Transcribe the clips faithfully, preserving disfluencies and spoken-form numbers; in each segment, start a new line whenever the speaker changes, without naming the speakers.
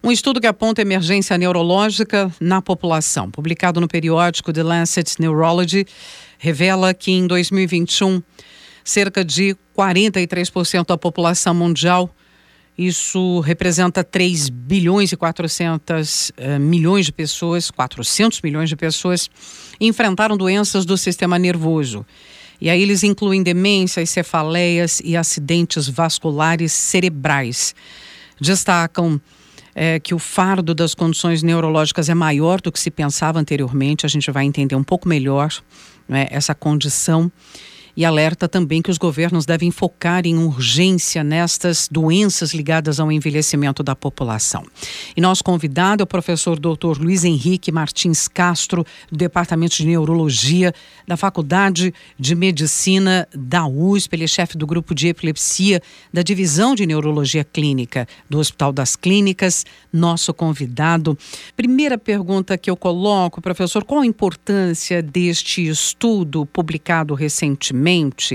Um estudo que aponta emergência neurológica na população, publicado no periódico The Lancet Neurology, revela que em dois mil e vinte e um, cerca de quarenta e três por cento da população mundial, isso representa três bilhões e quatrocentos uh, milhões de pessoas, quatrocentos milhões de pessoas, enfrentaram doenças do sistema nervoso. E aí eles incluem demências, cefaleias e acidentes vasculares cerebrais. Destacam É, que o fardo das condições neurológicas é maior do que se pensava anteriormente. A gente vai entender um pouco melhor, né, essa condição. E alerta também que os governos devem focar em urgência nestas doenças ligadas ao envelhecimento da população. E nosso convidado é o professor doutor Luiz Henrique Martins Castro, do Departamento de Neurologia da Faculdade de Medicina da U S P. Ele é chefe do grupo de epilepsia da Divisão de Neurologia Clínica do Hospital das Clínicas, nosso convidado. Primeira pergunta que eu coloco, professor, qual a importância deste estudo publicado recentemente?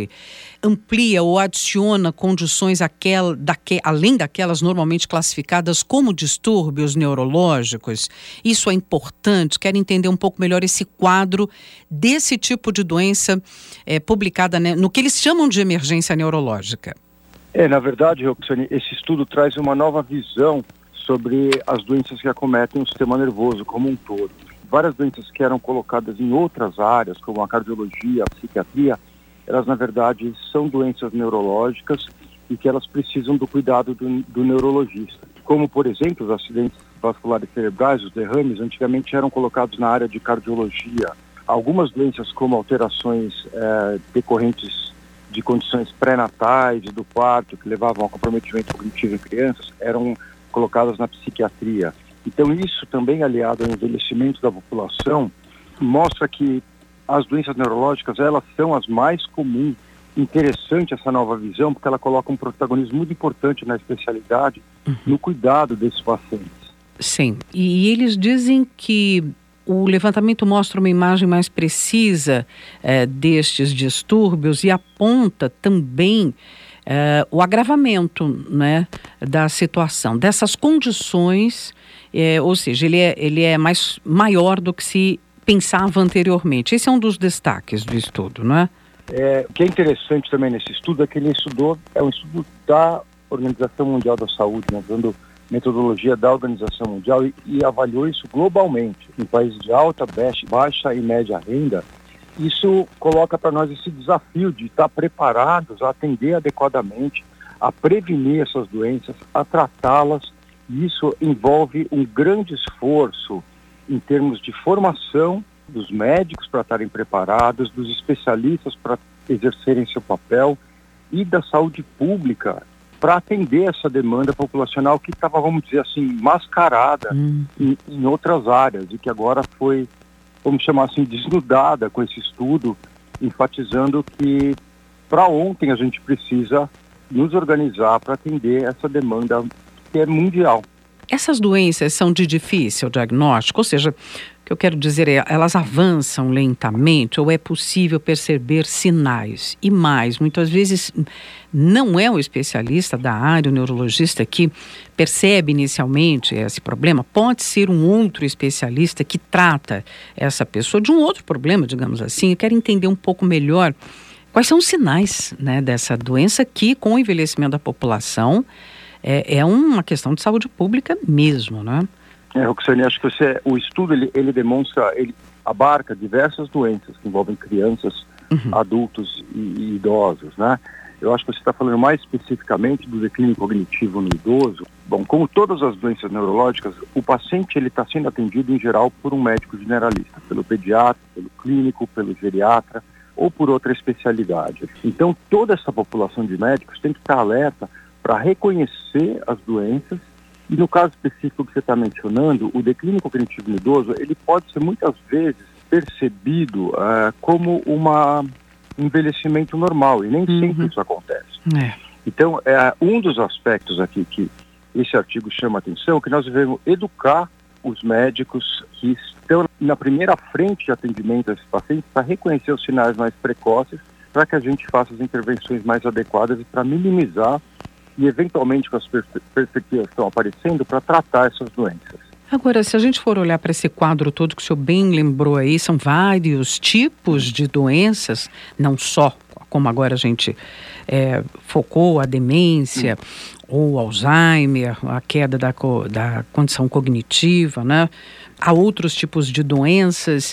Amplia ou adiciona condições aquel, daque, além daquelas normalmente classificadas como distúrbios neurológicos? Isso é importante. Quero entender um pouco melhor esse quadro desse tipo de doença é, publicada, né, no que eles chamam de emergência neurológica.
É, na verdade, Roxane, esse estudo traz uma nova visão sobre as doenças que acometem o sistema nervoso como um todo. Várias doenças que eram colocadas em outras áreas, como a cardiologia, a psiquiatria, elas, na verdade, são doenças neurológicas e que elas precisam do cuidado do, do neurologista. Como, por exemplo, os acidentes vasculares cerebrais, os derrames, antigamente eram colocados na área de cardiologia. Algumas doenças, como alterações eh, decorrentes de condições pré-natais do parto, que levavam ao comprometimento cognitivo em crianças, eram colocadas na psiquiatria. Então, isso também, aliado ao envelhecimento da população, mostra que as doenças neurológicas, elas são as mais comuns. Interessante essa nova visão, porque ela coloca um protagonismo muito importante na especialidade, uhum, no cuidado desses pacientes.
Sim, e eles dizem que o levantamento mostra uma imagem mais precisa eh, destes distúrbios e aponta também eh, o agravamento, né, da situação, dessas condições, eh, ou seja, ele é, ele é mais, maior do que se pensava anteriormente. Esse é um dos destaques do estudo, não é?
É, o que é interessante também nesse estudo é que ele estudou, é um estudo da Organização Mundial da Saúde, né, dando metodologia da Organização Mundial e, e avaliou isso globalmente, em países de alta, baixa e média renda. Isso coloca para nós esse desafio de estar preparados a atender adequadamente, a prevenir essas doenças, a tratá-las. E isso envolve um grande esforço em termos de formação dos médicos para estarem preparados, dos especialistas para exercerem seu papel e da saúde pública para atender essa demanda populacional que estava, vamos dizer assim, mascarada hum. em, em outras áreas e que agora foi, vamos chamar assim, desnudada com esse estudo, enfatizando que para ontem a gente precisa nos organizar para atender essa demanda que é mundial.
Essas doenças são de difícil diagnóstico, ou seja, o que eu quero dizer é, elas avançam lentamente ou é possível perceber sinais? E mais, muitas vezes não é o especialista da área, o neurologista que percebe inicialmente esse problema, pode ser um outro especialista que trata essa pessoa de um outro problema, digamos assim. Eu quero entender um pouco melhor quais são os sinais, né, dessa doença que, com o envelhecimento da população, É, é uma questão de saúde pública mesmo, né?
É, Roxane, acho que você, o estudo ele, ele demonstra, ele abarca diversas doenças que envolvem crianças, uhum, adultos e, e idosos, né? Eu acho que você está falando mais especificamente do declínio cognitivo no idoso. Bom, como todas as doenças neurológicas, o paciente ele está sendo atendido em geral por um médico generalista, pelo pediatra, pelo clínico, pelo geriatra ou por outra especialidade. Então, toda essa população de médicos tem que estar alerta para reconhecer as doenças e, no caso específico que você está mencionando, o declínio cognitivo no idoso, ele pode ser muitas vezes percebido uh, como uma, um envelhecimento normal e nem uhum. sempre isso acontece. É. Então, uh, um dos aspectos aqui que esse artigo chama atenção é que nós devemos educar os médicos que estão na primeira frente de atendimento a esses pacientes para reconhecer os sinais mais precoces, para que a gente faça as intervenções mais adequadas e para minimizar e eventualmente com as perspe- perspectivas que estão aparecendo para tratar essas doenças.
Agora, se a gente for olhar para esse quadro todo que o senhor bem lembrou aí, são vários tipos de doenças, não só, como agora a gente é, focou, a demência, hum. ou Alzheimer, a queda da, da condição cognitiva, né? Há outros tipos de doenças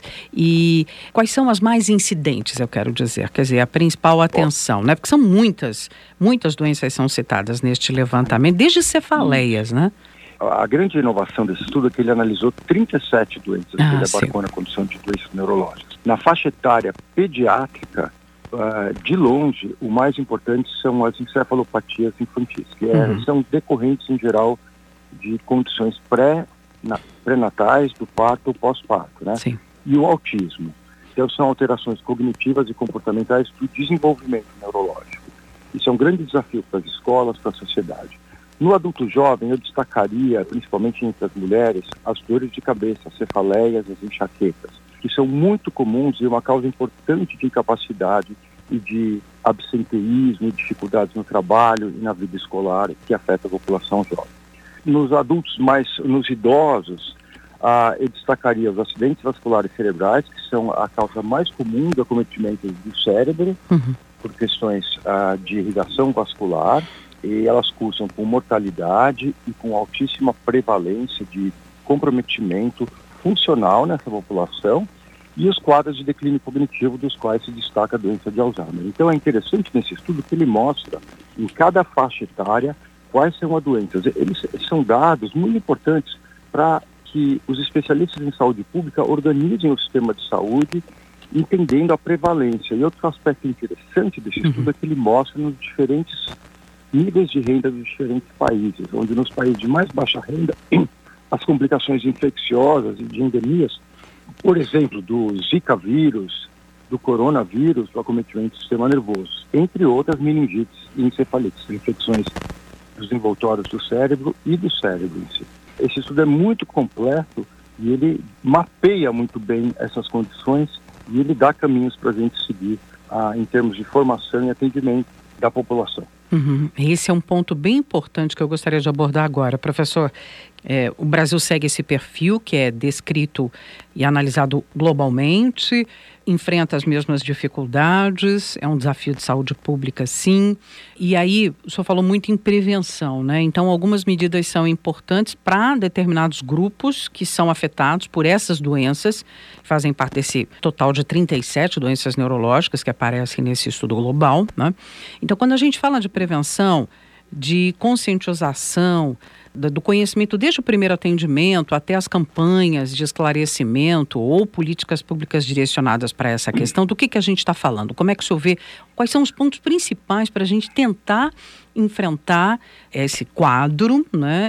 e quais são as mais incidentes, eu quero dizer, quer dizer, a principal atenção, né? Porque são muitas, muitas doenças são citadas neste levantamento, desde cefaleias, né?
A grande inovação desse estudo é que ele analisou trinta e sete doenças, ah, que ele abarcou na condição de doenças neurológicas. Na faixa etária pediátrica, uh, de longe, o mais importante são as encefalopatias infantis, que é, uhum. são decorrentes, em geral, de condições pré, na, pré-natais, do parto ou pós-parto, né?
Sim.
E o autismo. Então, são alterações cognitivas e comportamentais do desenvolvimento neurológico. Isso é um grande desafio para as escolas, para a sociedade. No adulto jovem, eu destacaria, principalmente entre as mulheres, as dores de cabeça, as cefaleias, as enxaquecas, que são muito comuns e uma causa importante de incapacidade e de absenteísmo e dificuldades no trabalho e na vida escolar que afeta a população jovem. Nos adultos mais, nos idosos, ah, eu destacaria os acidentes vasculares cerebrais, que são a causa mais comum do acometimento do cérebro, uhum. por questões ah, de irrigação vascular, e elas cursam com mortalidade e com altíssima prevalência de comprometimento funcional nessa população e os quadros de declínio cognitivo dos quais se destaca a doença de Alzheimer. Então é interessante nesse estudo que ele mostra em cada faixa etária quais são as doenças. Eles são dados muito importantes para que os especialistas em saúde pública organizem o sistema de saúde entendendo a prevalência. E outro aspecto interessante desse estudo uhum. é que ele mostra nos diferentes níveis de renda dos diferentes países, onde nos países de mais baixa renda, as complicações infecciosas e de endemias, por exemplo, do Zika vírus, do coronavírus, do acometimento do sistema nervoso, entre outras meningites e encefalites, infecções dos envoltórios do cérebro e do cérebro em si. Esse estudo é muito completo e ele mapeia muito bem essas condições e ele dá caminhos para a gente seguir ah, em termos de formação e atendimento da população.
Uhum. Esse é um ponto bem importante que eu gostaria de abordar agora. Professor, é, o Brasil segue esse perfil que é descrito e analisado globalmente, enfrenta as mesmas dificuldades, é um desafio de saúde pública, sim. E aí, o senhor falou muito em prevenção, né? Então, algumas medidas são importantes para determinados grupos que são afetados por essas doenças, fazem parte desse total de trinta e sete doenças neurológicas que aparecem nesse estudo global, né? Então, quando a gente fala de prevenção, de conscientização, do conhecimento desde o primeiro atendimento até as campanhas de esclarecimento ou políticas públicas direcionadas para essa questão, do que, que a gente está falando? Como é que o senhor vê? Quais são os pontos principais para a gente tentar enfrentar esse quadro, né,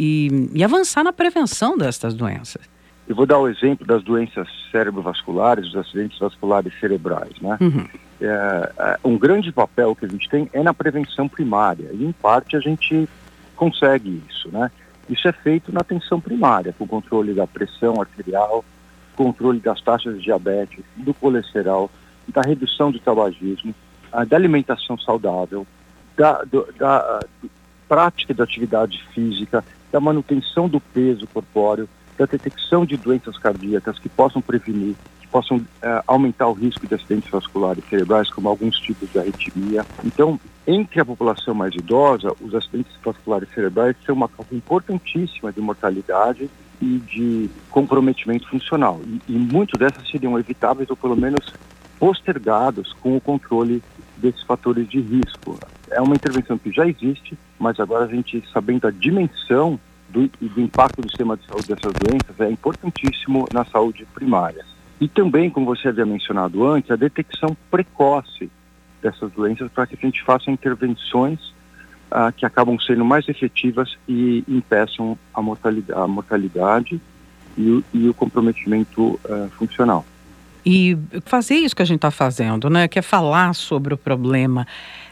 e, e, e avançar na prevenção destas doenças?
Eu vou dar o exemplo das doenças cerebrovasculares, dos acidentes vasculares cerebrais, né? Uhum. É, é, um grande papel que a gente tem é na prevenção primária e, em parte, a gente consegue isso, né? Isso é feito na atenção primária, com o controle da pressão arterial, controle das taxas de diabetes, do colesterol, da redução do tabagismo, da alimentação saudável, da, do, da da prática da atividade física, da manutenção do peso corpóreo, da detecção de doenças cardíacas que possam prevenir, que possam uh, aumentar o risco de acidentes vasculares cerebrais, como alguns tipos de arritmia. Então, entre a população mais idosa, os acidentes vasculares cerebrais são uma causa importantíssima de mortalidade e de comprometimento funcional. E, e muitos dessas seriam evitáveis ou pelo menos postergados com o controle desses fatores de risco. É uma intervenção que já existe, mas agora a gente, sabendo a dimensão do, do impacto do sistema de saúde dessas doenças, é importantíssimo na saúde primária. E também, como você havia mencionado antes, a detecção precoce dessas doenças para que a gente faça intervenções ah, que acabam sendo mais efetivas e impeçam a mortalidade, a mortalidade e, o, e o comprometimento ah, funcional.
E fazer isso que a gente está fazendo, né, que é falar sobre o problema.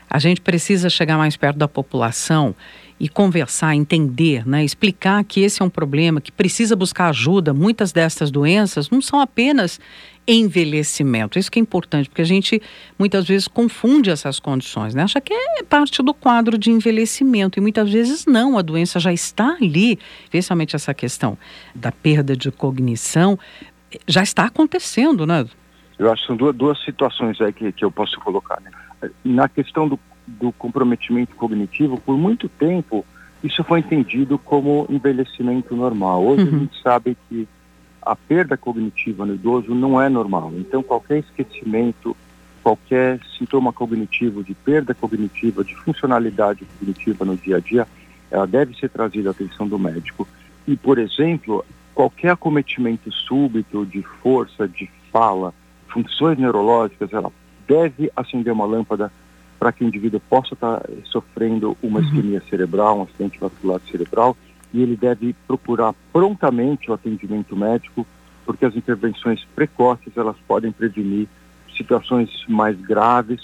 A gente precisa chegar mais perto da população e conversar, entender, né, explicar que esse é um problema, que precisa buscar ajuda. Muitas dessas doenças não são apenas envelhecimento. Isso que é importante, porque a gente muitas vezes confunde essas condições, né? Acha que é parte do quadro de envelhecimento e muitas vezes não, a doença já está ali, especialmente essa questão da perda de cognição, já está acontecendo, né?
Eu acho que são duas, duas situações aí que, que eu posso colocar, né? Na questão do, do comprometimento cognitivo, por muito tempo, isso foi entendido como envelhecimento normal. Hoje uhum. a gente sabe que a perda cognitiva no idoso não é normal. Então, qualquer esquecimento, qualquer sintoma cognitivo de perda cognitiva, de funcionalidade cognitiva no dia a dia, ela deve ser trazida à atenção do médico. E, por exemplo, qualquer acometimento súbito de força, de fala, funções neurológicas, ela deve acender uma lâmpada para que o indivíduo possa estar sofrendo uma isquemia uhum. cerebral, um acidente vascular cerebral, e ele deve procurar prontamente o atendimento médico, porque as intervenções precoces elas podem prevenir situações mais graves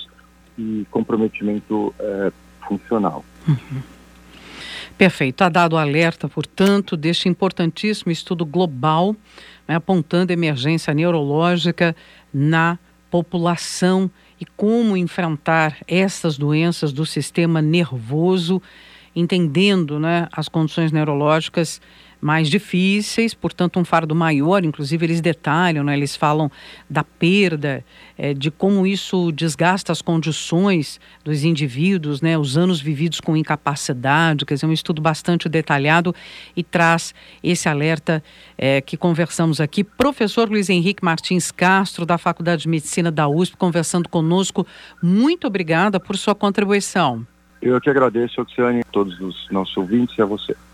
e comprometimento eh, funcional.
Uhum. Perfeito. Está dado o alerta, portanto, deste importantíssimo estudo global, né, apontando emergência neurológica na população e como enfrentar essas doenças do sistema nervoso, entendendo, né, as condições neurológicas mais difíceis, portanto um fardo maior. Inclusive eles detalham, né, eles falam da perda, é, de como isso desgasta as condições dos indivíduos, né, os anos vividos com incapacidade. Quer dizer, um estudo bastante detalhado e traz esse alerta é, que conversamos aqui. Professor Luiz Henrique Martins Castro, da Faculdade de Medicina da U S P, conversando conosco. Muito obrigada por sua contribuição.
Eu que agradeço, Oxiane, a todos os nossos ouvintes e a você.